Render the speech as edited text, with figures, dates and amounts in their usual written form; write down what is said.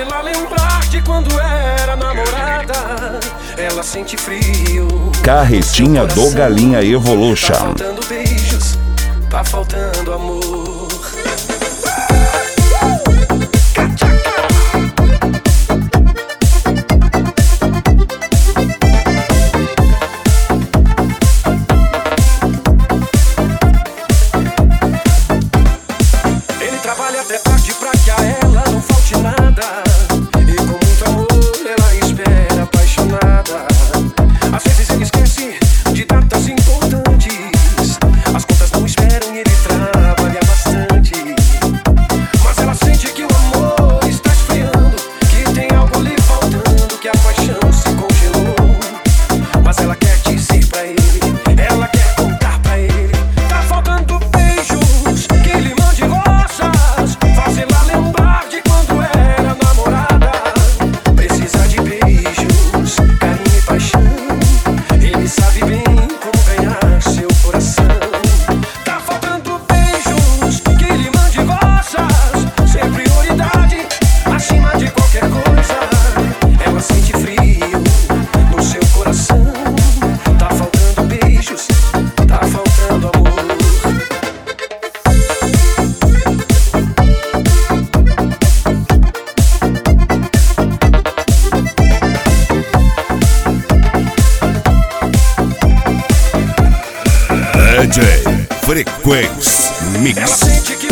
ela lembrar de quando era namorada. Ela sente frio. Carretinha do Galinha Tá Evolution. faltando beijos, tá faltando amor. Ele trabalha até tarde pra que a ela não falte nada. E com muito amor ela espera apaixonada. Às vezes ele esquece de datas importantes. As contas não esperam e ele trabalha bastante. Mas ela sente que o amor está esfriando, que tem algo lhe faltando, que a paixão se congelou. Mas ela quer dizer pra ele, ela quer contar pra ele. Tá faltando beijos, que ele mande rosas, fazê-la lembrar de quando era namorada. Precisa de beijos, carinho e paixão. Ele sabe bem como ganhar seu coração. Tá faltando beijos, que ele mande rosas, ser prioridade acima de qualquer coisa. Ela sente frio no seu coração. Tá faltando beijos, tá faltando amor. DJ Frequência Ela Mix. sente que